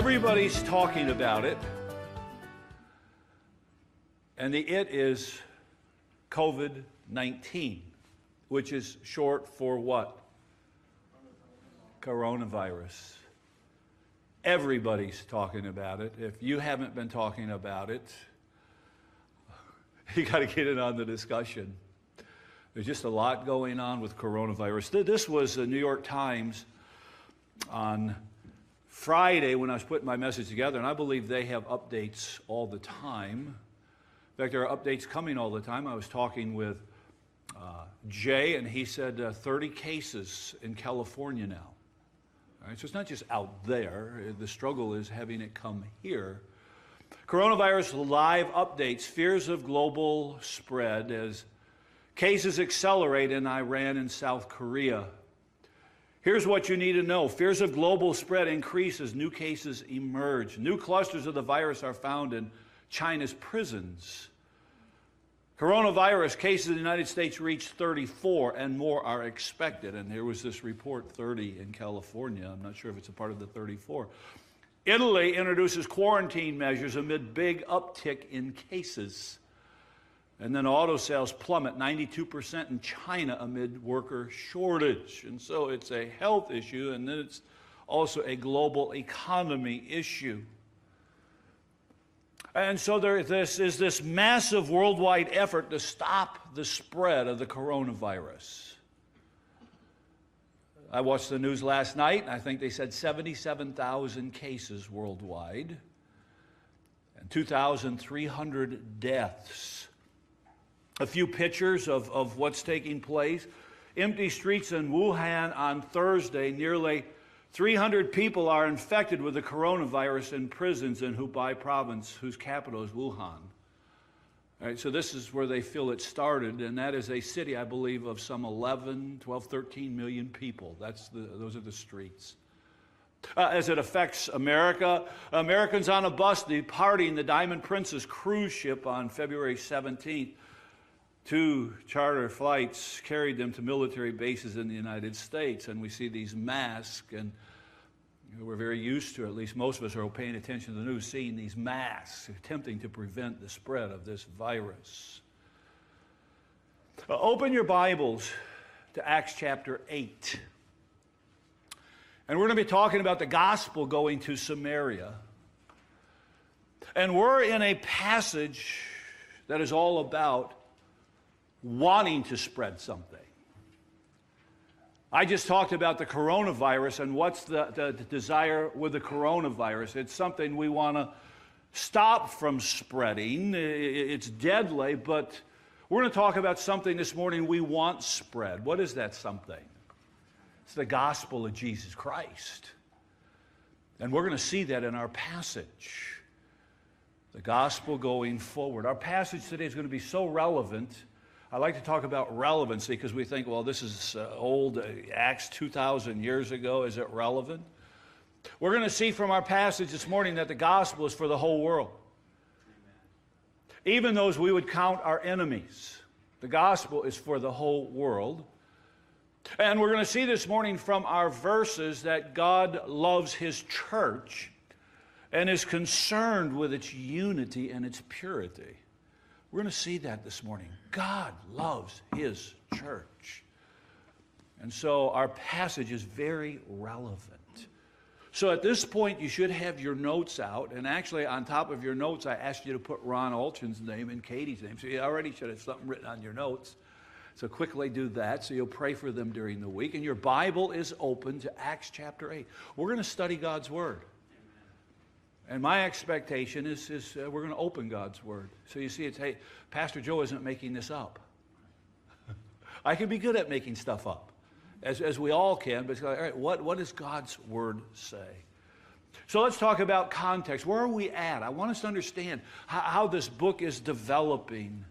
Everybody's talking about it, and the it is COVID-19, which is short for what? Coronavirus. Everybody's talking about it. If you haven't been talking about it, you got to get in on the discussion. There's just a lot going on with coronavirus. This was the New York Times on Friday when I was putting my message together, and I believe they have updates all the time. In fact, there are updates coming all the time. I was talking with Jay, and he said 30 cases in California now. All right, so it's not just out there. The struggle is having it come here. Coronavirus live updates, fears of global spread as cases accelerate in Iran and South Korea. Here's what you need to know. Fears of global spread increase as new cases emerge. New clusters of the virus are found in China's prisons. Coronavirus cases in the United States reached 34 and more are expected. And there was this report, 30 in California. I'm not sure if it's a part of the 34. Italy introduces quarantine measures amid big uptick in cases. And then auto sales plummet 92% in China amid worker shortage. And so it's a health issue, and then it's also a global economy issue. And so this is this massive worldwide effort to stop the spread of the coronavirus. I watched the news last night, and I think they said 77,000 cases worldwide and 2,300 deaths. A few pictures of what's taking place. Empty streets in Wuhan on Thursday. Nearly 300 people are infected with the coronavirus in prisons in Hubei province, whose capital is Wuhan. All right, so this is where they feel it started, and that is a city, I believe, of some 11, 12, 13 million people. Those are the streets. As it affects America, Americans on a bus departing the Diamond Princess cruise ship on February 17th. 2 charter flights carried them to military bases in the United States, and we see these masks, and we're very used to, at least most of us are paying attention to the news, seeing these masks attempting to prevent the spread of this virus. Open your Bibles to Acts chapter 8. And we're going to be talking about the gospel going to Samaria. And we're in a passage that is all about wanting to spread something. I just talked about the coronavirus, and what's the desire with the coronavirus? It's something we want to stop from spreading. It's deadly, but we're going to talk about something this morning we want spread. What is that something? It's the gospel of Jesus Christ. And we're going to see that in our passage. The gospel going forward. Our passage today is going to be so relevant. I like to talk about relevancy because we think, well, this is old, Acts 2,000 years ago. Is it relevant? We're going to see from our passage this morning that the gospel is for the whole world. Amen. Even those we would count our enemies. The gospel is for the whole world. And we're going to see this morning from our verses that God loves His church and is concerned with its unity and its purity. We're going to see that this morning. God loves His church. And so our passage is very relevant. So at this point, you should have your notes out. And actually, on top of your notes, I asked you to put Ron Alton's name and Katie's name. So you already should have something written on your notes. So quickly do that. So you'll pray for them during the week. And your Bible is open to Acts chapter 8. We're going to study God's Word. And my expectation is we're going to open God's Word. So you see, hey, Pastor Joe isn't making this up. I can be good at making stuff up, as we all can. But it's like, all right, what does God's Word say? So let's talk about context. Where are we at? I want us to understand how this book is developing.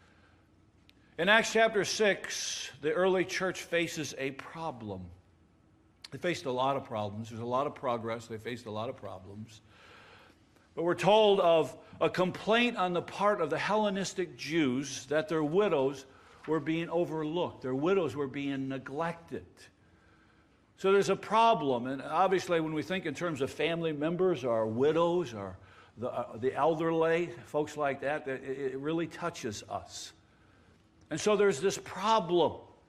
In Acts chapter 6, the early church faces a problem. They faced a lot of problems. There's a lot of progress. They faced a lot of problems. But we're told of a complaint on the part of the Hellenistic Jews that their widows were being overlooked. Their widows were being neglected. So there's a problem, and obviously when we think in terms of family members or widows or the elderly, folks like that, it really touches us. And so there's this problem.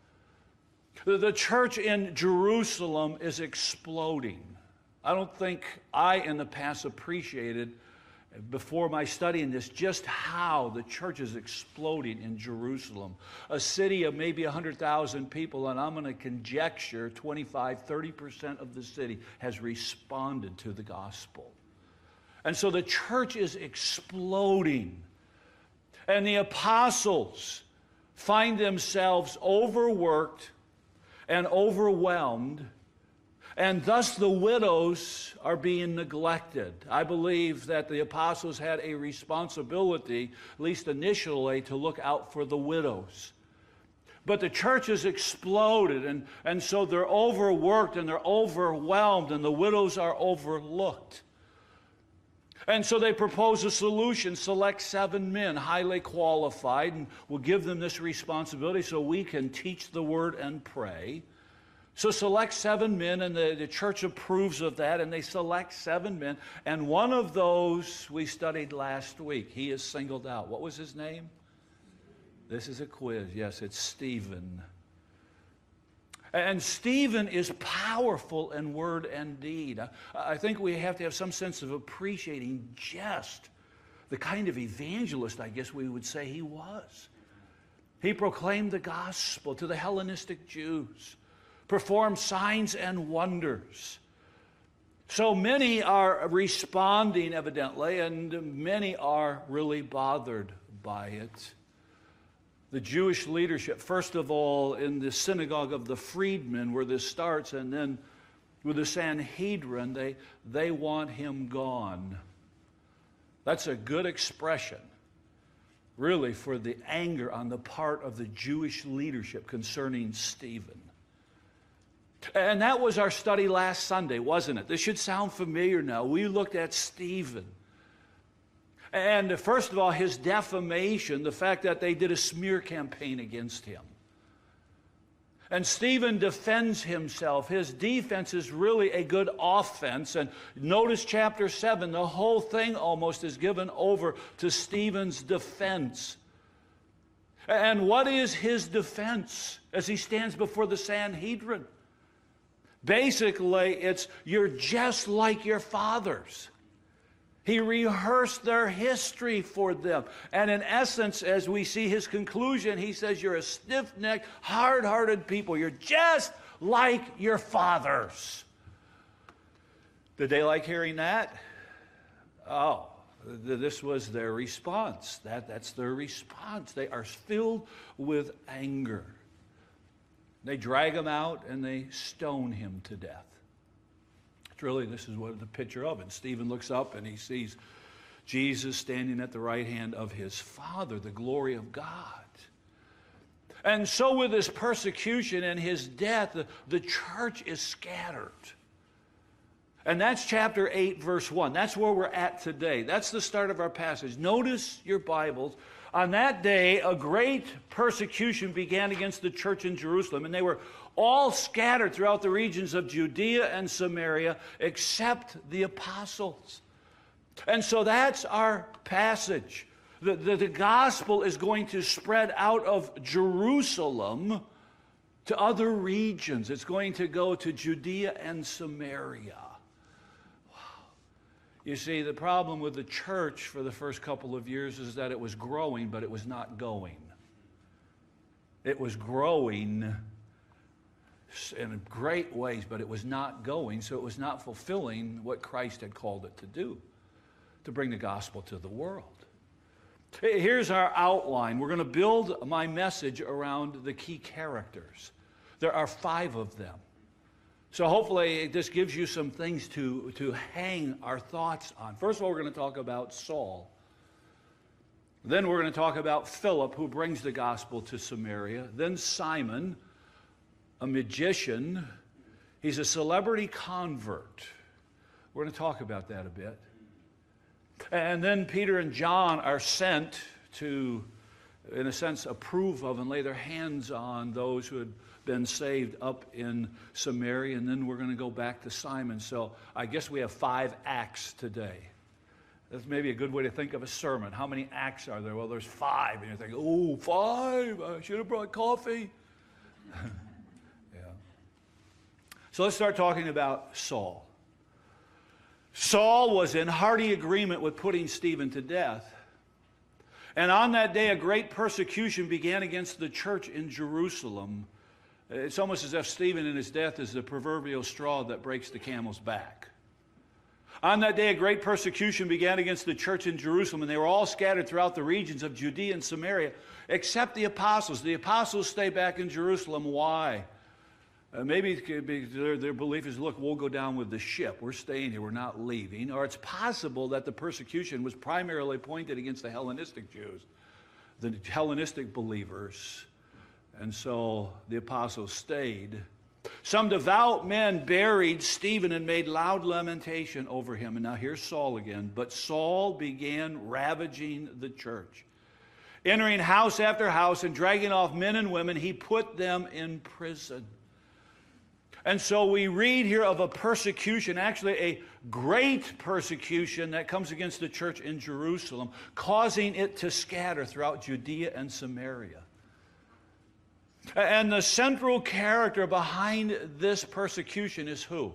The church in Jerusalem is exploding. I don't think I in the past appreciated, before my studying this, just how the church is exploding in Jerusalem. A city of maybe 100,000 people, and I'm going to conjecture 25-30% of the city has responded to the gospel. And so the church is exploding. And the apostles find themselves overworked and overwhelmed, and thus the widows are being neglected. I believe that the apostles had a responsibility, at least initially, to look out for the widows. But the church has exploded, and so they're overworked and they're overwhelmed, and the widows are overlooked. And so they propose a solution: select 7 men, highly qualified, and we'll give them this responsibility so we can teach the word and pray. So select 7 men, and the church approves of that, and they select 7 men. And one of those we studied last week, he is singled out. What was his name? This is a quiz. Yes, it's Stephen. And Stephen is powerful in word and deed. I think we have to have some sense of appreciating just the kind of evangelist, I guess we would say he was. He proclaimed the gospel to the Hellenistic Jews, performed signs and wonders. So many are responding, evidently, and many are really bothered by it. The Jewish leadership, first of all, in the synagogue of the freedmen, where this starts, and then with the Sanhedrin, they want him gone. That's a good expression, really, for the anger on the part of the Jewish leadership concerning Stephen. And that was our study last Sunday, wasn't it? This should sound familiar now. We looked at Stephen. And first of all, his defamation, the fact that they did a smear campaign against him. And Stephen defends himself. His defense is really a good offense. And notice chapter 7, the whole thing almost is given over to Stephen's defense. And what is his defense as he stands before the Sanhedrin? Basically, it's, you're just like your fathers. He rehearsed their history for them. And in essence, as we see his conclusion, he says, you're a stiff-necked, hard-hearted people. You're just like your fathers. Did they like hearing that? Oh, this was their response. That's their response. They are filled with anger. They drag him out and they stone him to death. Really, this is what the picture of it. Stephen looks up and he sees Jesus standing at the right hand of his Father, the glory of God. And so with his persecution and his death, the church is scattered. And that's chapter 8, verse 1. That's where we're at today. That's the start of our passage. Notice your Bibles. On that day, a great persecution began against the church in Jerusalem, and they were all scattered throughout the regions of Judea and Samaria, except the apostles. And so that's our passage. The gospel is going to spread out of Jerusalem to other regions. It's going to go to Judea and Samaria. Wow. You see, the problem with the church for the first couple of years is that it was growing, but it was not going. It was growing in great ways, but it was not going, so it was not fulfilling what Christ had called it to do, to bring the gospel to the world. Here's our outline. We're going to build my message around the key characters. There are 5 of them. So hopefully this gives you some things to hang our thoughts on. First of all, we're going to talk about Saul. Then we're going to talk about Philip, who brings the gospel to Samaria. Then Simon, a magician. He's a celebrity convert. We're going to talk about that a bit. And then Peter and John are sent to in a sense, approve of and lay their hands on those who had been saved up in Samaria. And then we're going to go back to Simon. So I guess we have 5 acts today. That's maybe a good way to think of a sermon. How many acts are there? Well, there's 5. And you're thinking, oh, 5? I should have brought coffee. Yeah. So let's start talking about Saul. Saul was in hearty agreement with putting Stephen to death. And on that day, a great persecution began against the church in Jerusalem. It's almost as if Stephen in his death is the proverbial straw that breaks the camel's back. On that day, a great persecution began against the church in Jerusalem, and they were all scattered throughout the regions of Judea and Samaria, except the apostles. The apostles stay back in Jerusalem. Why? Maybe their belief is, look, we'll go down with the ship. We're staying here. We're not leaving. Or it's possible that the persecution was primarily pointed against the Hellenistic Jews, the Hellenistic believers. And so the apostles stayed. Some devout men buried Stephen and made loud lamentation over him. And now here's Saul again. But Saul began ravaging the church. Entering house after house and dragging off men and women, he put them in prison. And so we read here of a persecution, actually a great persecution that comes against the church in Jerusalem, causing it to scatter throughout Judea and Samaria. And the central character behind this persecution is who?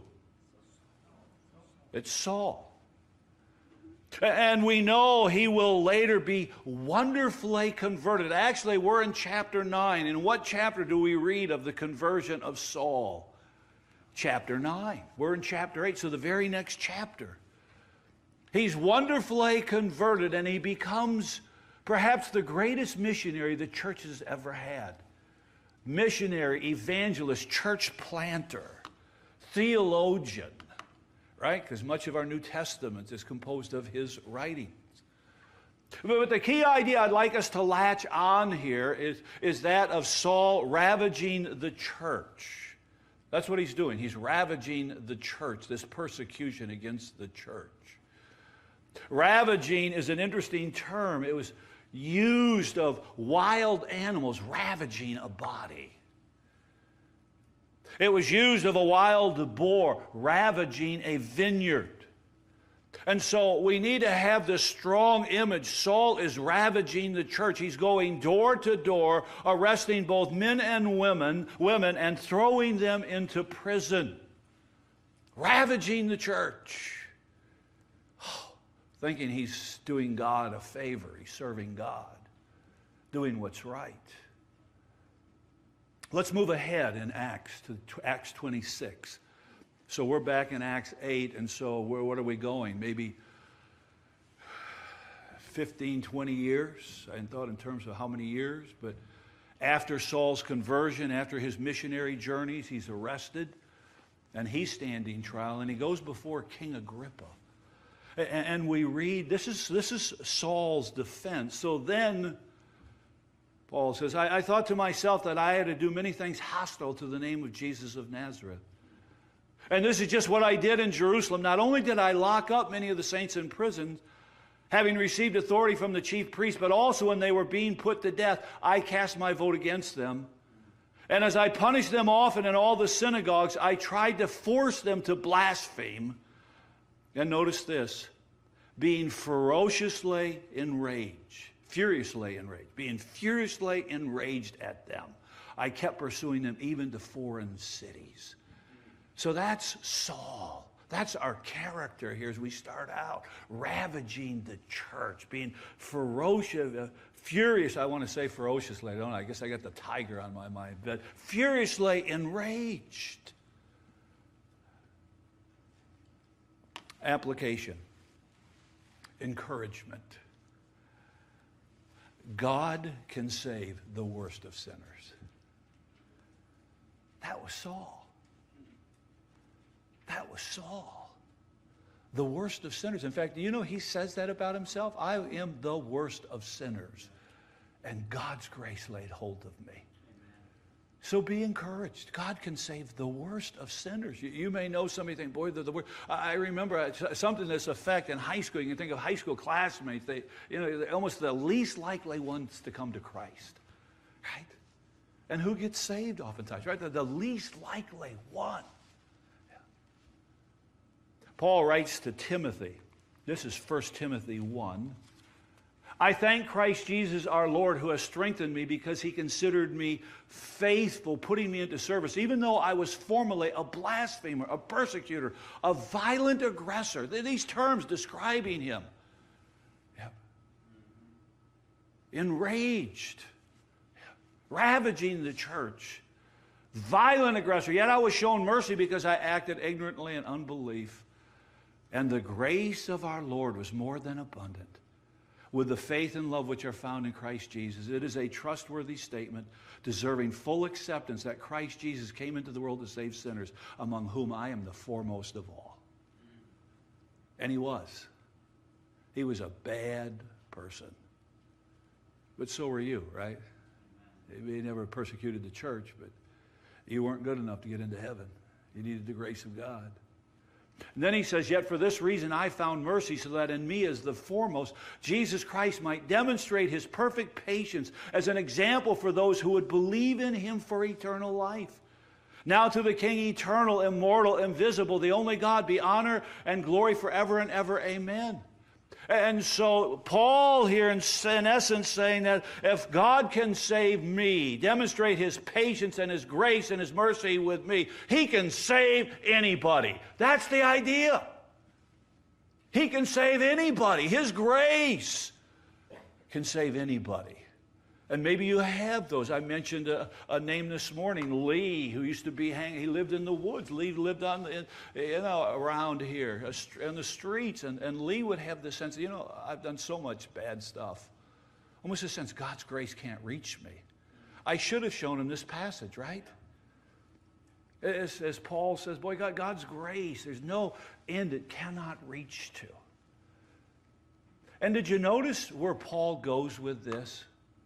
It's Saul. And we know he will later be wonderfully converted. Actually, we're in chapter 9. In what chapter do we read of the conversion of Saul? Chapter 9. We're in chapter 8, so the very next chapter. He's wonderfully converted, and he becomes perhaps the greatest missionary the church has ever had. Missionary, evangelist, church planter, theologian, right? Because much of our New Testament is composed of his writings. But the key idea I'd like us to latch on here is that of Saul ravaging the church. That's what he's doing. He's ravaging the church, this persecution against the church. Ravaging is an interesting term. It was used of wild animals ravaging a body. It was used of a wild boar ravaging a vineyard. And so we need to have this strong image. Saul is ravaging the church. He's going door to door, arresting both men and women, and throwing them into prison. Ravaging the church. Thinking he's doing God a favor. He's serving God. Doing what's right. Let's move ahead in Acts to Acts 26. So we're back in Acts 8, and so what are we going? Maybe 15, 20 years? I hadn't thought in terms of how many years, but after Saul's conversion, after his missionary journeys, he's arrested, and he's standing trial, and he goes before King Agrippa. And we read, this is Saul's defense. So then, Paul says, I thought to myself that I had to do many things hostile to the name of Jesus of Nazareth. And this is just what I did in Jerusalem. Not only did I lock up many of the saints in prison, having received authority from the chief priests, but also when they were being put to death, I cast my vote against them. And as I punished them often in all the synagogues, I tried to force them to blaspheme. And notice this, being furiously enraged at them. I kept pursuing them even to foreign cities. So that's Saul. That's our character here as we start out. Ravaging the church, being ferocious, furious. I want to say ferociously, don't I? I guess I got the tiger on my mind. But furiously enraged. Application. Encouragement. God can save the worst of sinners. That was Saul. That was Saul. The worst of sinners. In fact, do you know he says that about himself? I am the worst of sinners. And God's grace laid hold of me. So be encouraged. God can save the worst of sinners. You may know somebody think, boy, they're the worst. I remember something to this effect in high school. You can think of high school classmates. They're almost the least likely ones to come to Christ, right? And who gets saved oftentimes, right? They're the least likely one. Yeah. Paul writes to Timothy. This is 1 Timothy 1. I thank Christ Jesus our Lord who has strengthened me because he considered me faithful, putting me into service, even though I was formerly a blasphemer, a persecutor, a violent aggressor. These terms describing him. Yep. Enraged, ravaging the church, violent aggressor. Yet I was shown mercy because I acted ignorantly in unbelief. And the grace of our Lord was more than abundant with the faith and love which are found in Christ Jesus. It is a trustworthy statement, deserving full acceptance that Christ Jesus came into the world to save sinners, among whom I am the foremost of all. And he was. He was a bad person. But so were you, right? He never persecuted the church, but you weren't good enough to get into heaven. You needed the grace of God. And then he says, yet for this reason I found mercy, so that in me as the foremost, Jesus Christ might demonstrate his perfect patience as an example for those who would believe in him for eternal life. Now to the King, eternal, immortal, invisible, the only God, be honor and glory forever and ever. Amen. And so Paul here in essence saying that if God can save me, demonstrate his patience and his grace and his mercy with me, he can save anybody. That's the idea. He can save anybody. His grace can save anybody. And maybe you have those. I mentioned a name this morning, Lee, who used to be he lived in the woods. Lee lived around here, in the streets. And Lee would have this sense, I've done so much bad stuff. Almost a sense, God's grace can't reach me. I should have shown him this passage, right? As Paul says, boy, God's grace, there's no end it cannot reach to. And did you notice where Paul goes with this?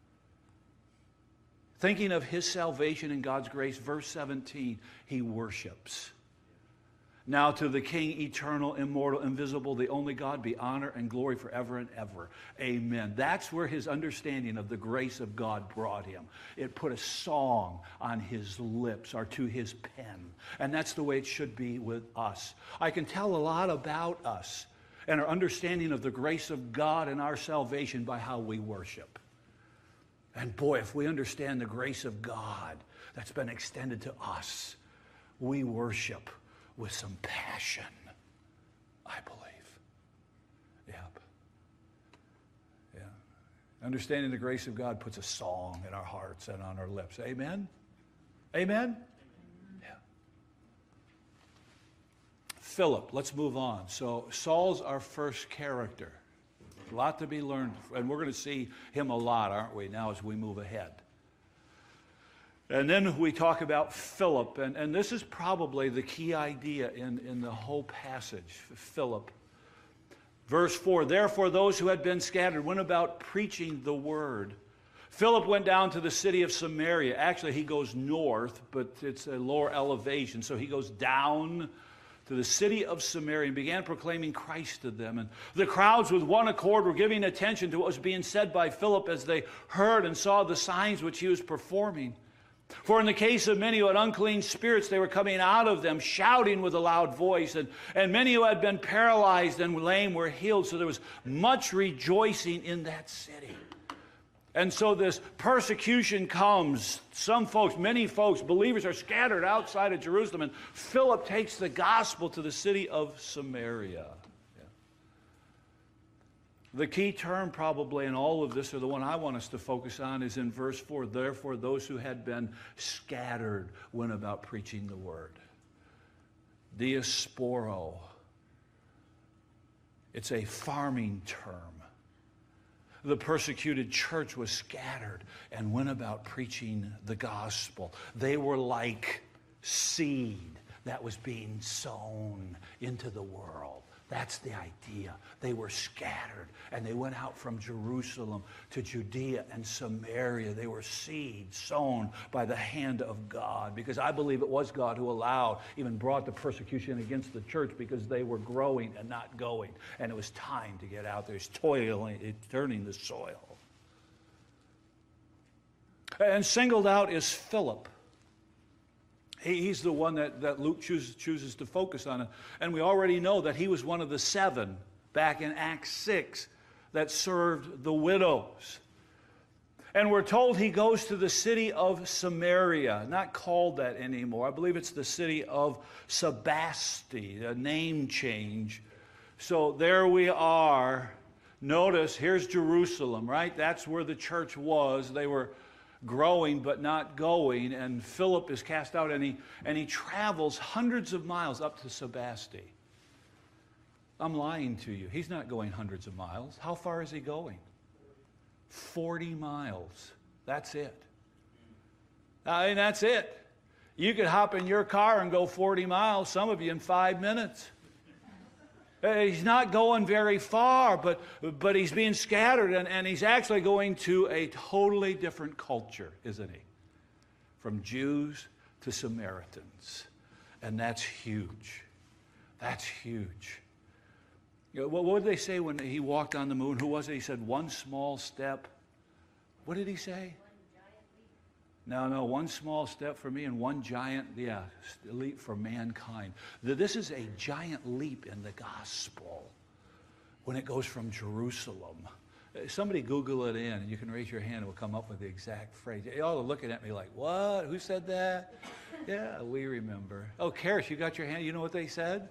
Thinking of his salvation and God's grace, verse 17, he worships. Now to the King, eternal, immortal, invisible, the only God, be honor and glory forever and ever. Amen. That's where his understanding of the grace of God brought him. It put a song on his lips or to his pen. And that's the way it should be with us. I can tell a lot about us and our understanding of the grace of God and our salvation by how we worship. And boy, if we understand the grace of God that's been extended to us, we worship with some passion, I believe. Yep. Yeah. Understanding the grace of God puts a song in our hearts and on our lips. Amen? Amen? Yeah. Philip, let's move on. So Saul's our first character. A lot to be learned, and we're going to see him a lot, aren't we, now as we move ahead. And then we talk about Philip, and this is probably the key idea in the whole passage, Philip. Verse 4, therefore those who had been scattered went about preaching the word. Philip went down to the city of Samaria. Actually, he goes north, but it's a lower elevation, so he goes down to the city of Samaria and began proclaiming Christ to them. And the crowds with one accord were giving attention to what was being said by Philip as they heard and saw the signs which he was performing. For in the case of many who had unclean spirits, they were coming out of them, shouting with a loud voice. And many who had been paralyzed and lame were healed. So there was much rejoicing in that city. And so this persecution comes. Some folks, many folks, believers are scattered outside of Jerusalem. And Philip takes the gospel to the city of Samaria. Yeah. The key term probably in all of this, or the one I want us to focus on, is in verse 4. Therefore, those who had been scattered went about preaching the word. Diasporo. It's a farming term. The persecuted church was scattered and went about preaching the gospel. They were like seed that was being sown into the world. That's the idea. They were scattered, and they went out from Jerusalem to Judea and Samaria. They were seeds sown by the hand of God, because I believe it was God who allowed, even brought the persecution against the church, because they were growing and not going. And it was time to get out there. It's toiling, turning the soil. And singled out is Philip. He's the one that Luke chooses to focus on. And we already know that he was one of the 7 back in Acts 6 that served the widows. And we're told he goes to the city of Samaria, not called that anymore. I believe it's the city of Sebaste, a name change. So there we are. Notice, here's Jerusalem, right? That's where the church was. They were growing but not going, and Philip is cast out, and he travels hundreds of miles up to Sebaste. I'm lying to you. He's not going hundreds of miles. How far is he going? 40 miles. That's it. I mean, that's it. You could hop in your car and go 40 miles, some of you in 5 minutes. He's not going very far, but he's being scattered, and he's actually going to a totally different culture, isn't he? From Jews to Samaritans. And that's huge. That's huge. You know, what did they say when he walked on the moon? Who was it? He said, one small step. What did he say? No, one small step for me and one giant, leap for mankind. This is a giant leap in the gospel when it goes from Jerusalem. Somebody Google it in, and you can raise your hand and we'll come up with the exact phrase. Y'all are looking at me like, what? Who said that? Yeah, we remember. Oh, Karis, you got your hand? You know what they said?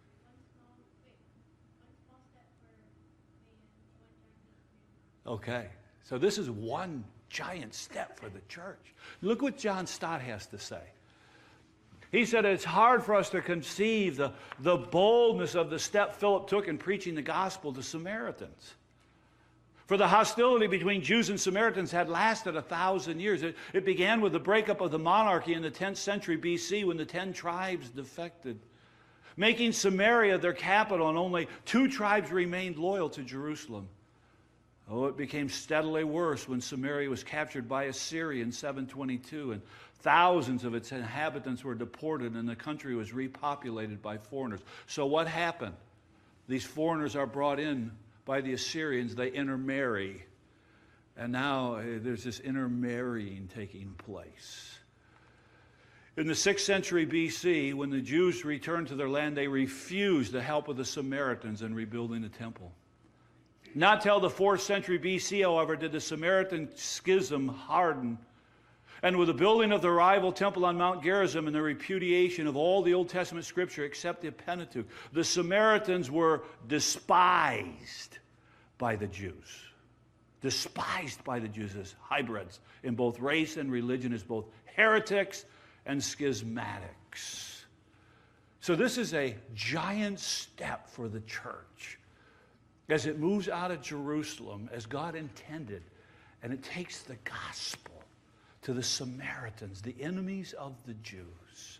Okay, so this is one giant step for the church. Look what John Stott has to say. He said it's hard for us to conceive the boldness of the step Philip took in preaching the gospel to Samaritans. For the hostility between Jews and Samaritans had lasted 1,000 years. It began with the breakup of the monarchy in the 10th century BC when the 10 tribes defected, making Samaria their capital, and only 2 tribes remained loyal to Jerusalem. Oh, it became steadily worse when Samaria was captured by Assyria in 722, and thousands of its inhabitants were deported, and the country was repopulated by foreigners. So what happened? These foreigners are brought in by the Assyrians. They intermarry, and now there's this intermarrying taking place. In the 6th century BC, when the Jews returned to their land, they refused the help of the Samaritans in rebuilding the temple. Not till the 4th century BC, however, did the Samaritan schism harden. And with the building of the rival temple on Mount Gerizim and the repudiation of all the Old Testament scripture except the Pentateuch, the Samaritans were despised by the Jews. Despised by the Jews as hybrids in both race and religion, as both heretics and schismatics. So this is a giant step for the church as it moves out of Jerusalem as God intended, and it takes the gospel to the Samaritans, the enemies of the Jews.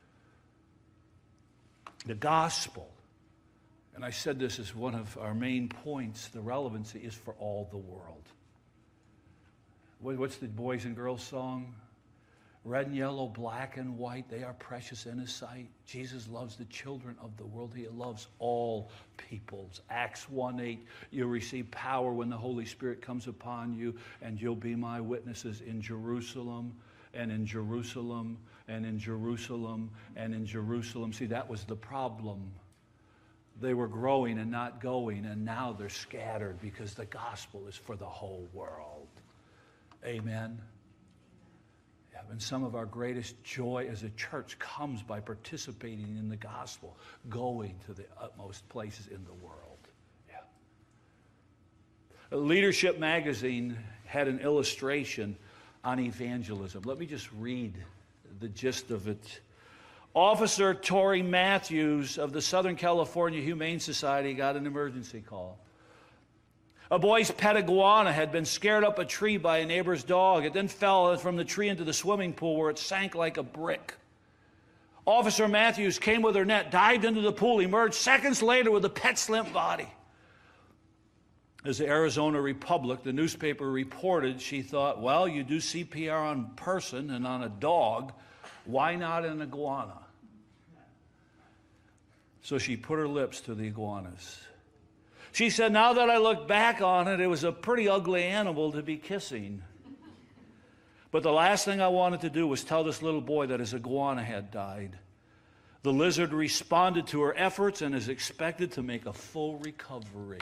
The gospel, and I said this is one of our main points, the relevancy is for all the world. What's the boys and girls song? Red and yellow, black and white, they are precious in his sight. Jesus loves the children of the world. He loves all peoples. Acts 1:8, you'll receive power when the Holy Spirit comes upon you, and you'll be my witnesses in Jerusalem, and in Jerusalem, and in Jerusalem, and in Jerusalem. See, that was the problem. They were growing and not going, and now they're scattered because the gospel is for the whole world. Amen. And some of our greatest joy as a church comes by participating in the gospel, going to the utmost places in the world. Yeah. Leadership Magazine had an illustration on evangelism. Let me just read the gist of it. Officer Tory Matthews of the Southern California Humane Society got an emergency call. A boy's pet iguana had been scared up a tree by a neighbor's dog. It then fell from the tree into the swimming pool where it sank like a brick. Officer Matthews came with her net, dived into the pool, emerged seconds later with a pet's limp body. As the Arizona Republic, the newspaper reported, she thought, well, you do CPR on a person and on a dog. Why not an iguana? So she put her lips to the iguanas. She said, now that I look back on it, it was a pretty ugly animal to be kissing. But the last thing I wanted to do was tell this little boy that his iguana had died. The lizard responded to her efforts and is expected to make a full recovery.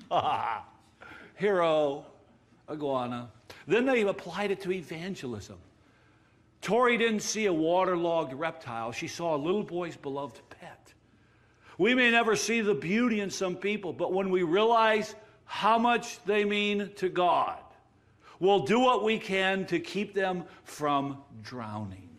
Hero, iguana. Then they applied it to evangelism. Tori didn't see a waterlogged reptile. She saw a little boy's beloved pet. We may never see the beauty in some people, but when we realize how much they mean to God, we'll do what we can to keep them from drowning.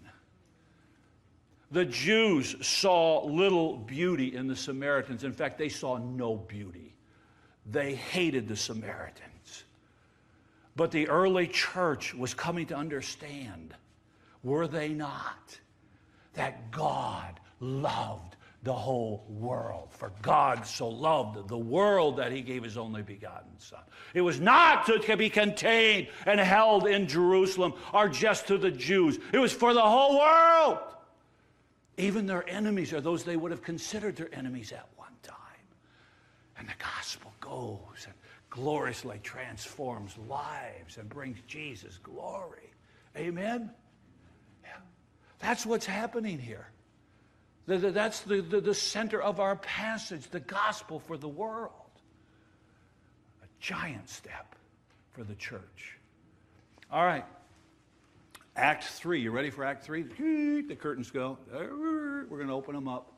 The Jews saw little beauty in the Samaritans. In fact, they saw no beauty. They hated the Samaritans. But the early church was coming to understand, were they not, that God loved the whole world. For God so loved the world that he gave his only begotten Son. It was not to be contained and held in Jerusalem or just to the Jews. It was for the whole world. Even their enemies, or those they would have considered their enemies at one time. And the gospel goes and gloriously transforms lives and brings Jesus glory. Amen? Yeah. That's what's happening here. That's the center of our passage, the gospel for the world. A giant step for the church. All right. Act 3. You ready for Act 3? The curtains go. We're going to open them up.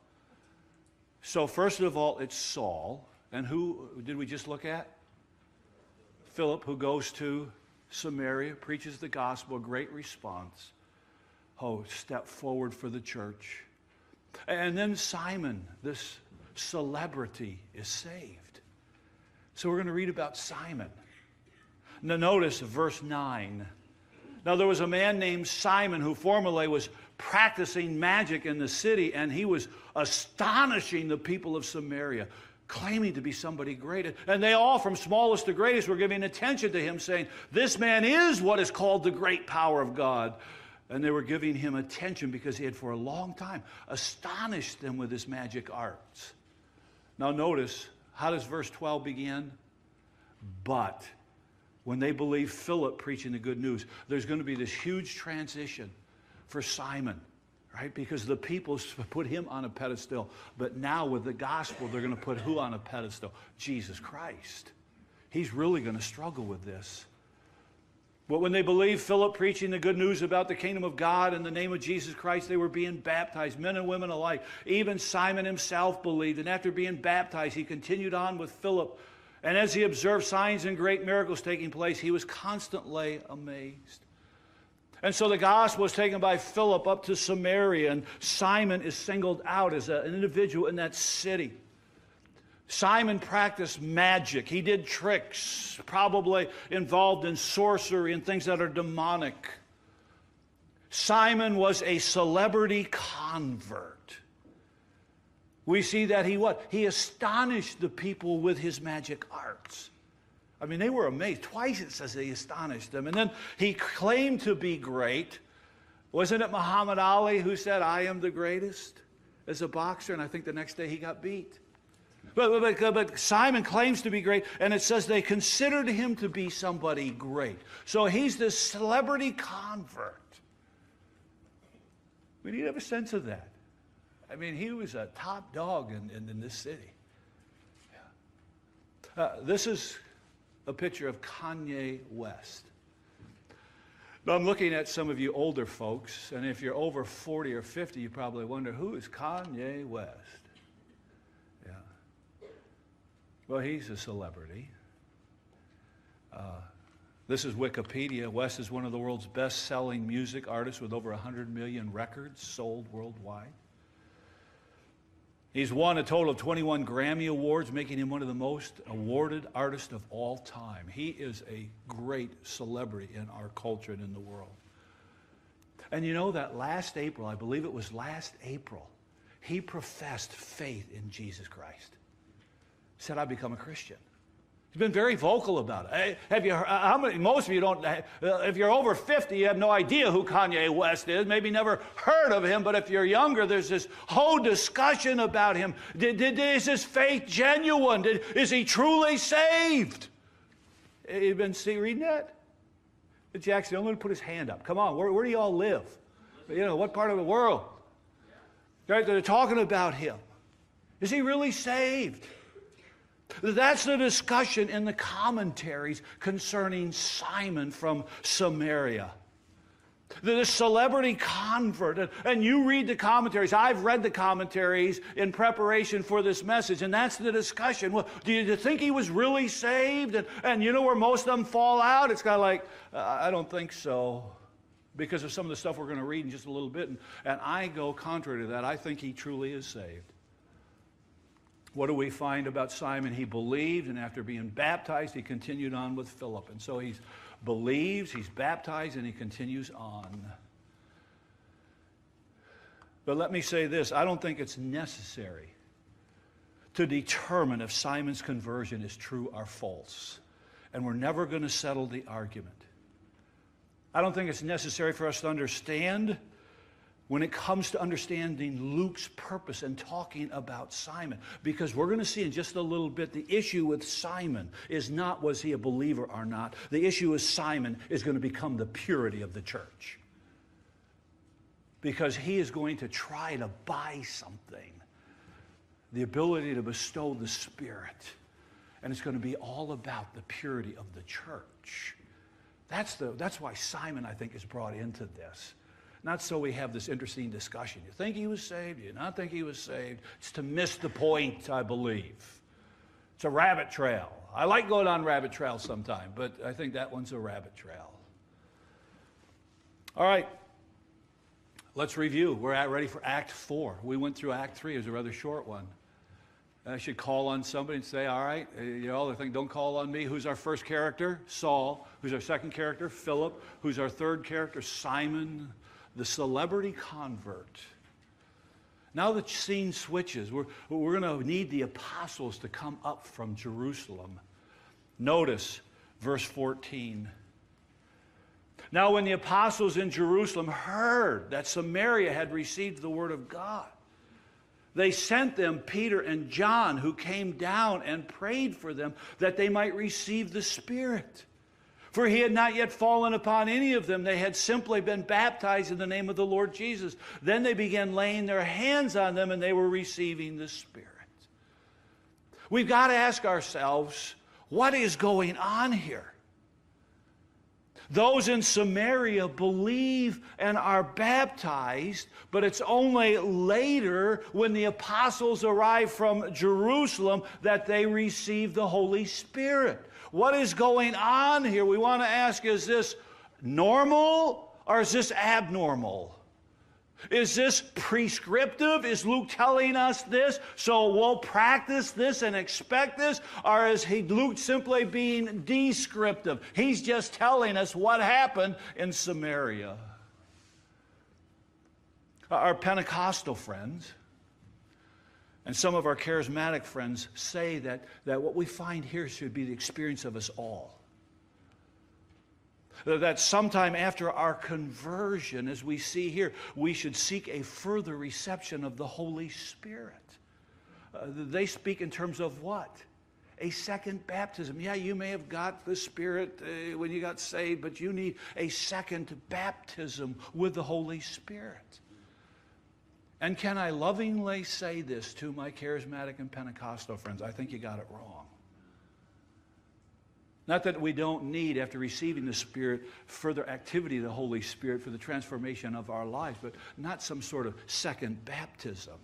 So first of all, it's Saul. And who did we just look at? Philip, who goes to Samaria, preaches the gospel, great response. Oh, step forward for the church. And then Simon, this celebrity, is saved. So we're going to read about Simon. Now notice verse 9. Now there was a man named Simon who formerly was practicing magic in the city, and he was astonishing the people of Samaria, claiming to be somebody great. And they all, from smallest to greatest, were giving attention to him, saying, this man is what is called the great power of God. And they were giving him attention because he had for a long time astonished them with his magic arts. Now notice, how does verse 12 begin? But when they believe Philip preaching the good news, there's going to be this huge transition for Simon, right? Because the people put him on a pedestal. But now with the gospel, they're going to put who on a pedestal? Jesus Christ. He's really going to struggle with this. But when they believed Philip preaching the good news about the kingdom of God in the name of Jesus Christ, they were being baptized, men and women alike. Even Simon himself believed. And after being baptized, he continued on with Philip. And as he observed signs and great miracles taking place, he was constantly amazed. And so the gospel was taken by Philip up to Samaria, and Simon is singled out as an individual in that city. Simon practiced magic. He did tricks, probably involved in sorcery and things that are demonic. Simon was a celebrity convert. We see that he astonished the people with his magic arts. I mean, they were amazed. Twice it says he astonished them. And then he claimed to be great. Wasn't it Muhammad Ali who said, I am the greatest as a boxer? And I think the next day he got beat. But Simon claims to be great, and it says they considered him to be somebody great. So he's this celebrity convert. We need to have a sense of that. I mean, he was a top dog in this city. Yeah. This is a picture of Kanye West. Now, I'm looking at some of you older folks, and if you're over 40 or 50, you probably wonder, who is Kanye West? Well, he's a celebrity. This is Wikipedia. West is one of the world's best-selling music artists with over 100 million records sold worldwide. He's won a total of 21 Grammy Awards, making him one of the most awarded artists of all time. He is a great celebrity in our culture and in the world. And you know that last April, I believe it was last April, he professed faith in Jesus Christ. He said, I've become a Christian. He's been very vocal about it. Hey, have you? How many? Most of you don't. If you're over 50, you have no idea who Kanye West is. Maybe never heard of him. But if you're younger, there's this whole discussion about him. Is his faith genuine? Is he truly saved? You been reading that? Jackson, I'm going to put his hand up. Come on, where do you all live? You know, what part of the world? Right? They're talking about him. Is he really saved? That's the discussion in the commentaries concerning Simon from Samaria. The celebrity convert. And you read the commentaries. I've read the commentaries in preparation for this message, and that's the discussion. Well, do you think he was really saved? And you know where most of them fall out? It's kind of like, I don't think so, because of some of the stuff we're going to read in just a little bit. And I go contrary to that. I think he truly is saved. What do we find about Simon? He believed, and after being baptized, he continued on with Philip. And so he believes, he's baptized, and he continues on. But let me say this, I don't think it's necessary to determine if Simon's conversion is true or false. And we're never going to settle the argument. I don't think it's necessary for us to understand when it comes to understanding Luke's purpose and talking about Simon. Because we're going to see in just a little bit, the issue with Simon is not was he a believer or not. The issue with Simon is going to become the purity of the church. Because he is going to try to buy something. The ability to bestow the Spirit. And it's going to be all about the purity of the church. That's why Simon, I think, is brought into this. Not so we have this interesting discussion. You think he was saved? Do you not think he was saved? It's to miss the point, I believe. It's a rabbit trail. I like going on rabbit trails sometime, but I think that one's a rabbit trail. All right. Let's review. We're ready for Act 4. We went through Act 3. It was a rather short one. I should call on somebody and say, all right, you know, they think, don't call on me. Who's our first character? Saul. Who's our second character? Philip. Who's our third character? Simon, the celebrity convert. Now the scene switches. We're going to need the apostles to come up from Jerusalem. Notice verse 14. Now when the apostles in Jerusalem heard that Samaria had received the word of God, they sent them Peter and John, who came down and prayed for them that they might receive the Spirit. For he had not yet fallen upon any of them. They had simply been baptized in the name of the Lord Jesus. Then they began laying their hands on them, and they were receiving the Spirit. We've got to ask ourselves, what is going on here? Those in Samaria believe and are baptized, but it's only later when the apostles arrive from Jerusalem that they receive the Holy Spirit. What is going on here? We want to ask, is this normal or is this abnormal? Is this prescriptive? Is Luke telling us this so we'll practice this and expect this? Or is Luke simply being descriptive? He's just telling us what happened in Samaria. Our Pentecostal friends and some of our charismatic friends say that what we find here should be the experience of us all. That sometime after our conversion, as we see here, we should seek a further reception of the Holy Spirit. They speak in terms of what? A second baptism. Yeah, you may have got the Spirit when you got saved, but you need a second baptism with the Holy Spirit. And can I lovingly say this to my charismatic and Pentecostal friends? I think you got it wrong. Not that we don't need, after receiving the Spirit, further activity of the Holy Spirit for the transformation of our lives, but not some sort of second baptism.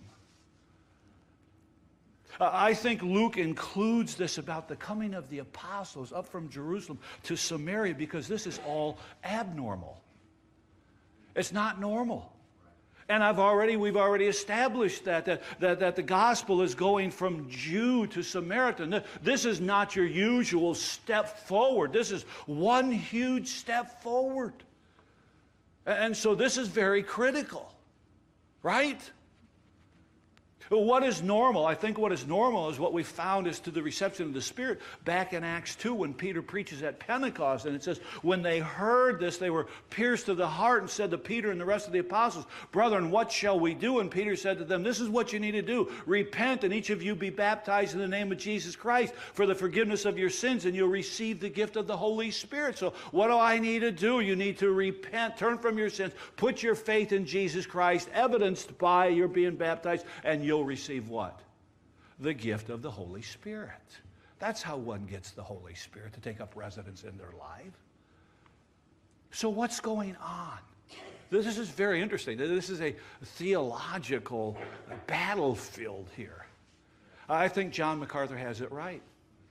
I think Luke includes this about the coming of the apostles up from Jerusalem to Samaria because this is all abnormal. It's not normal. And we've already established that the gospel is going from Jew to Samaritan. This is not your usual step forward. This is one huge step forward. And so this is very critical, right? What is normal? I think what is normal is what we found is to the reception of the Spirit back in Acts 2 when Peter preaches at Pentecost. And it says, when they heard this, they were pierced to the heart and said to Peter and the rest of the apostles, "Brethren, what shall we do?" And Peter said to them, "This is what you need to do. Repent, and each of you be baptized in the name of Jesus Christ for the forgiveness of your sins, and you'll receive the gift of the Holy Spirit." So what do I need to do? You need to repent, turn from your sins, put your faith in Jesus Christ, evidenced by your being baptized, and you'll receive what? The gift of the Holy Spirit. That's how one gets the Holy Spirit to take up residence in their life. So what's going on? This is very interesting. This is a theological battlefield here. I think John MacArthur has it right.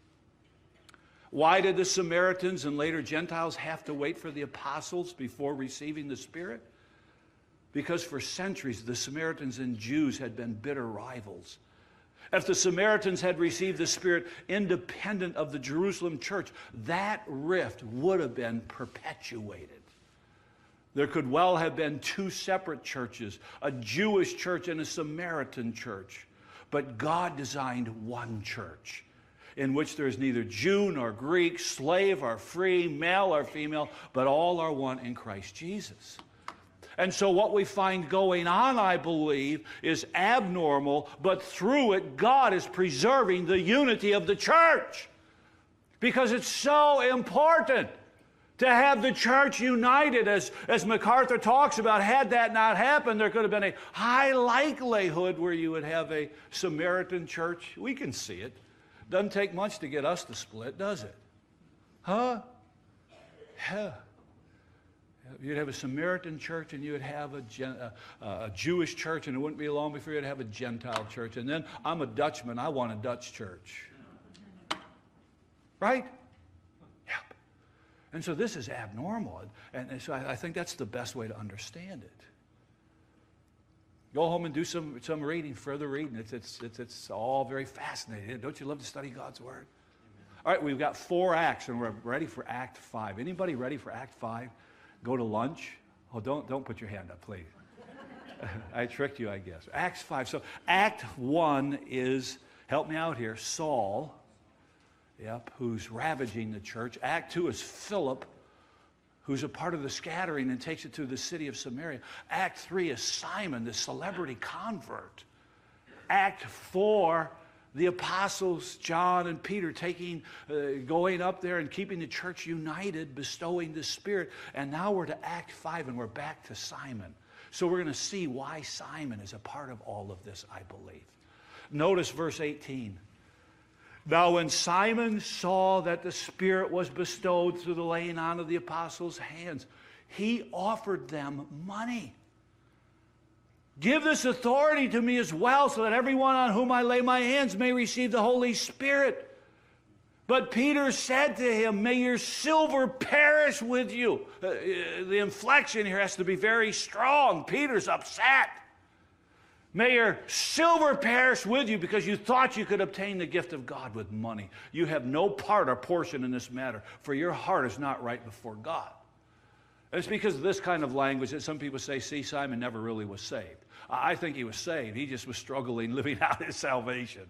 Why did the Samaritans and later Gentiles have to wait for the apostles before receiving the Spirit? Because for centuries, the Samaritans and Jews had been bitter rivals. If the Samaritans had received the Spirit independent of the Jerusalem church, that rift would have been perpetuated. There could well have been two separate churches, a Jewish church and a Samaritan church. But God designed one church in which there is neither Jew nor Greek, slave or free, male or female, but all are one in Christ Jesus. And so what we find going on, I believe, is abnormal, but through it, God is preserving the unity of the church. Because it's so important to have the church united, as MacArthur talks about. Had that not happened, there could have been a high likelihood where you would have a Samaritan church. We can see it. Doesn't take much to get us to split, does it? Huh? Yeah. You'd have a Samaritan church, and you would have a Jewish church, and it wouldn't be long before you'd have a Gentile church. And then I'm a Dutchman. I want a Dutch church. Right? Yep. And so this is abnormal. And so I think that's the best way to understand it. Go home and do some reading, further reading. It's all very fascinating. Don't you love to study God's Word? All right, we've got 4 acts, and we're ready for Act 5. Anybody ready for Act 5? Go to lunch? Oh, don't put your hand up, please. I tricked you, I guess. Acts 5. So Act 1 is, help me out here, Saul, who's ravaging the church. Act 2 is Philip, who's a part of the scattering and takes it to the city of Samaria. Act 3 is Simon, the celebrity convert. Act 4, the apostles, John and Peter, going up there and keeping the church united, bestowing the Spirit. And now we're to Act 5, and we're back to Simon. So we're going to see why Simon is a part of all of this, I believe. Notice verse 18. Now when Simon saw that the Spirit was bestowed through the laying on of the apostles' hands, he offered them money. Give this authority to me as well, so that everyone on whom I lay my hands may receive the Holy Spirit. But Peter said to him, may your silver perish with you. The inflection here has to be very strong. Peter's upset. May your silver perish with you, because you thought you could obtain the gift of God with money. You have no part or portion in this matter, for your heart is not right before God. And it's because of this kind of language that some people say, see, Simon never really was saved. I think he was saved. He just was struggling, living out his salvation.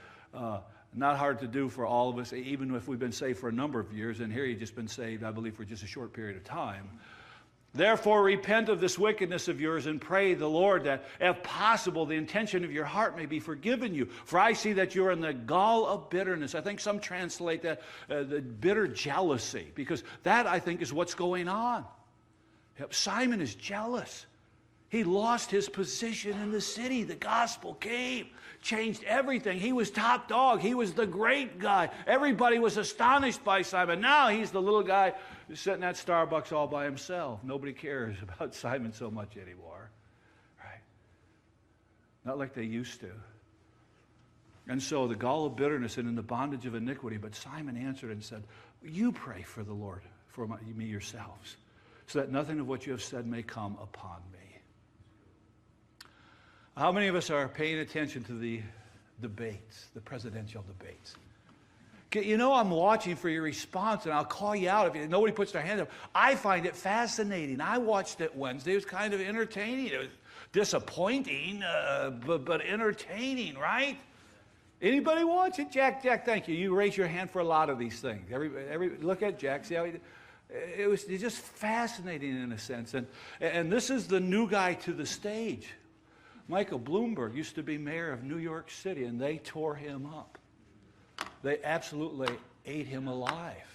Not hard to do for all of us, even if we've been saved for a number of years. And here he's just been saved, I believe, for just a short period of time. Therefore, repent of this wickedness of yours and pray the Lord that, if possible, the intention of your heart may be forgiven you. For I see that you're in the gall of bitterness. I think some translate that the bitter jealousy, because that, I think, is what's going on. Simon is jealous. He lost his position in the city. The gospel came, changed everything. He was top dog. He was the great guy. Everybody was astonished by Simon. Now he's the little guy who's sitting at Starbucks all by himself. Nobody cares about Simon so much anymore. Right? Not like they used to. And so the gall of bitterness and in the bondage of iniquity. But Simon answered and said, you pray for the Lord, for me yourselves, so that nothing of what you have said may come upon me. How many of us are paying attention to the debates, the presidential debates? You know, I'm watching for your response, and I'll call you out if nobody puts their hand up. I find it fascinating. I watched it Wednesday. It was kind of entertaining. It was disappointing, but entertaining, right? Anybody watch it? Jack, thank you. You raise your hand for a lot of these things. Look at Jack. See how it's just fascinating in a sense. And this is the new guy to the stage. Michael Bloomberg used to be mayor of New York City, and they tore him up. They absolutely ate him alive.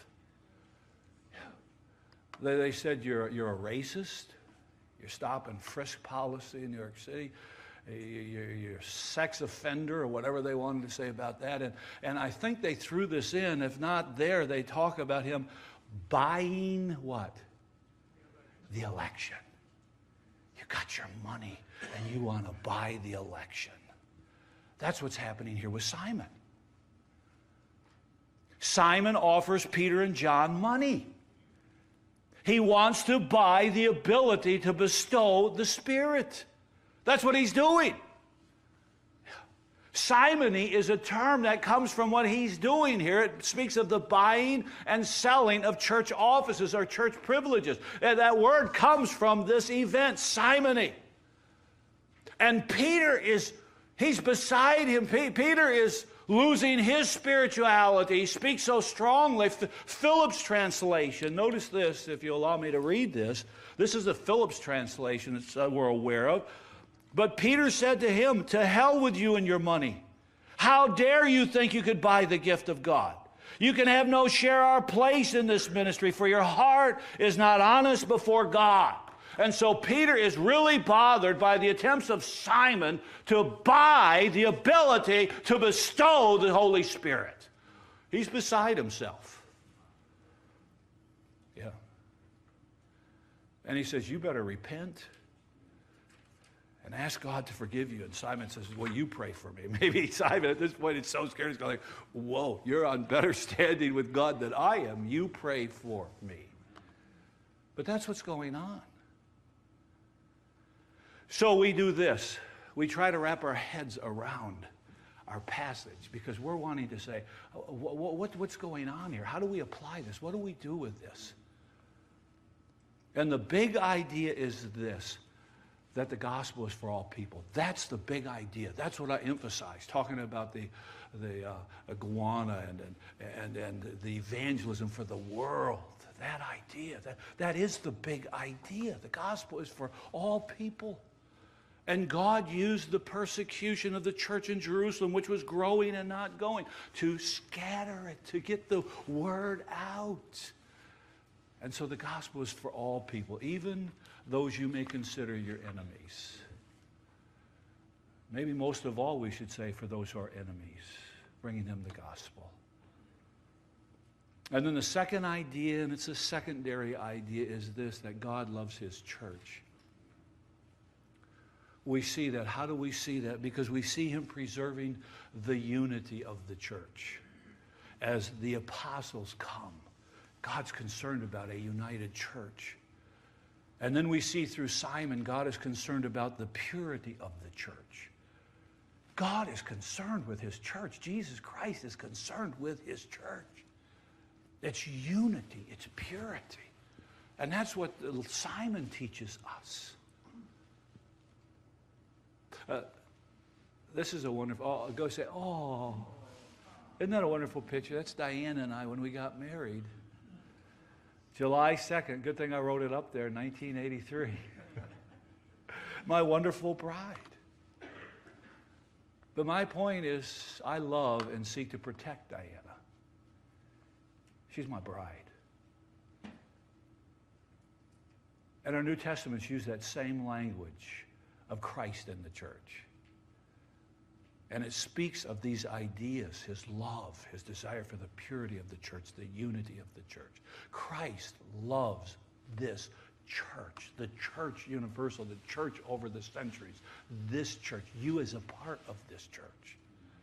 They said you're a racist. Your stop and frisk policy in New York City. You're a sex offender or whatever they wanted to say about that. And I think they threw this in. If not there, they talk about him buying what? The election. You got your money and you want to buy the election. That's what's happening here with Simon. Simon offers Peter and John money. He wants to buy the ability to bestow the Spirit. That's what he's doing. Simony is a term that comes from what he's doing here. It speaks of the buying and selling of church offices or church privileges. And that word comes from this event, simony. And Peter he's beside him. Peter is losing his spirituality. He speaks so strongly. Phillips translation. Notice this, if you allow me to read this. This is the Phillips translation that we're aware of. But Peter said to him, "To hell with you and your money. How dare you think you could buy the gift of God? You can have no share or place in this ministry, for your heart is not honest before God." And so Peter is really bothered by the attempts of Simon to buy the ability to bestow the Holy Spirit. He's beside himself. Yeah. And he says, "You better repent and ask God to forgive you." And Simon says, "Well, you pray for me." Maybe Simon at this point is so scared, he's going, "Whoa, you're on better standing with God than I am. You pray for me." But that's what's going on. So we do this. We try to wrap our heads around our passage because we're wanting to say, what's going on here? How do we apply this? What do we do with this? And the big idea is this, that the gospel is for all people. That's the big idea. That's what I emphasize, talking about the iguana and the evangelism for the world. That idea, that is the big idea. The gospel is for all people. And God used the persecution of the church in Jerusalem, which was growing and not going, to scatter it, to get the word out. And so the gospel is for all people, even those you may consider your enemies. Maybe most of all, we should say, for those who are enemies, bringing them the gospel. And then the second idea, and it's a secondary idea, is this, that God loves his church. We see that. How do we see that? Because we see him preserving the unity of the church. As the apostles come, God's concerned about a united church. And then we see through Simon, God is concerned about the purity of the church. God is concerned with his church. Jesus Christ is concerned with his church. It's unity, it's purity. And that's what Simon teaches us. This is a wonderful, go say, "Oh, isn't that a wonderful picture?" That's Diana and I when we got married. July 2nd, good thing I wrote it up there, 1983. My wonderful bride. But my point is, I love and seek to protect Diana. She's my bride. And our New Testaments use that same language of Christ in the church. And it speaks of these ideas, his love, his desire for the purity of the church, the unity of the church. Christ loves this church, the church universal, the church over the centuries, this church, you as a part of this church.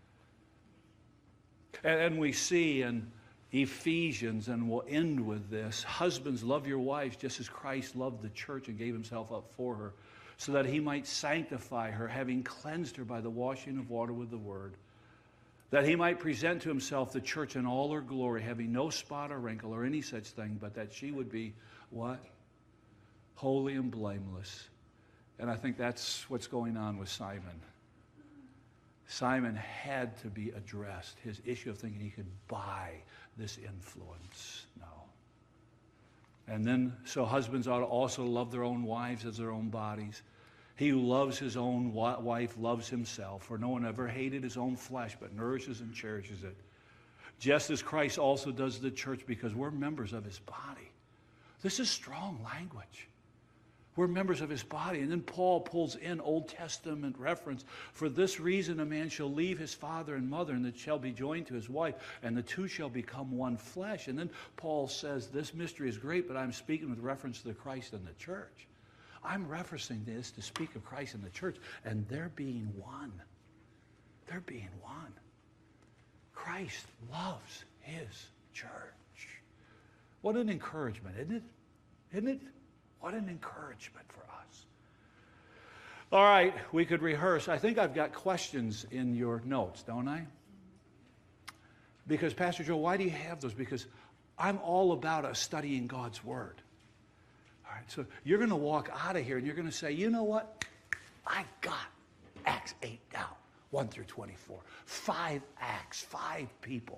And we see in Ephesians, and we'll end with this, husbands, love your wives just as Christ loved the church and gave himself up for her, so that he might sanctify her, having cleansed her by the washing of water with the word, that he might present to himself the church in all her glory, having no spot or wrinkle or any such thing, but that she would be, what? Holy and blameless. And I think that's what's going on with Simon. Simon had to be addressed, his issue of thinking he could buy this influence. No. And then, so husbands ought to also love their own wives as their own bodies. He who loves his own wife loves himself, for no one ever hated his own flesh, but nourishes and cherishes it. Just as Christ also does the church, because we're members of his body. This is strong language. We're members of his body. And then Paul pulls in Old Testament reference. For this reason a man shall leave his father and mother, and that shall be joined to his wife, and the two shall become one flesh. And then Paul says, this mystery is great, but I'm speaking with reference to Christ and the church. I'm referencing this to speak of Christ and the church, and they're being one. They're being one. Christ loves his church. What an encouragement, isn't it? Isn't it? What an encouragement for us. All right, we could rehearse. I think I've got questions in your notes, don't I? Because, Pastor Joe, why do you have those? Because I'm all about us studying God's Word. All right, so you're going to walk out of here and you're going to say, you know what? I got Acts 8 down, 1 through 24. 5 acts, 5 people.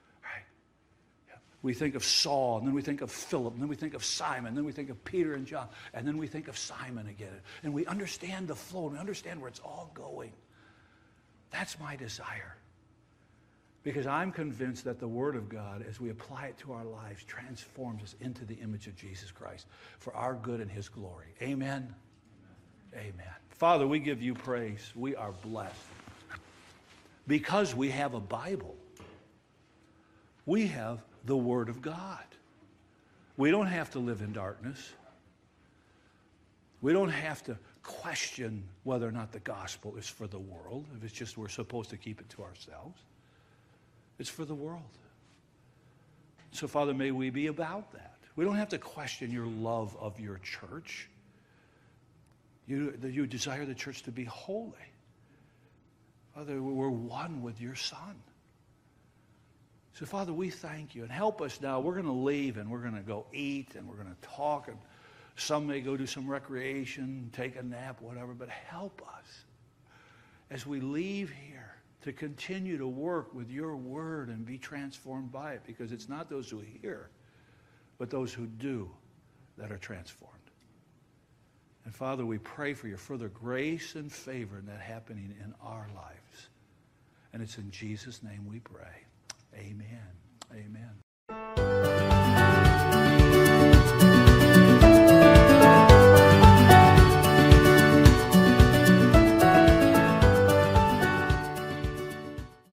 We think of Saul, and then we think of Philip, and then we think of Simon, and then we think of Peter and John, and then we think of Simon again. And we understand the flow, and we understand where it's all going. That's my desire. Because I'm convinced that the Word of God, as we apply it to our lives, transforms us into the image of Jesus Christ for our good and his glory. Amen? Amen. Father, we give you praise. We are blessed. Because we have a Bible. We have the Word of God. We don't have to live in darkness. We don't have to question whether or not the gospel is for the world, if it's just we're supposed to keep it to ourselves. It's for the world. So, Father, may we be about that. We don't have to question your love of your church. You desire the church to be holy. Father, we're one with your Son. So, Father, we thank you. And help us now. We're going to leave and we're going to go eat and we're going to talk. And some may go do some recreation, take a nap, whatever. But help us as we leave here to continue to work with your word and be transformed by it. Because it's not those who hear, but those who do that are transformed. And, Father, we pray for your further grace and favor in that happening in our lives. And it's in Jesus' name we pray. Amen. Amen.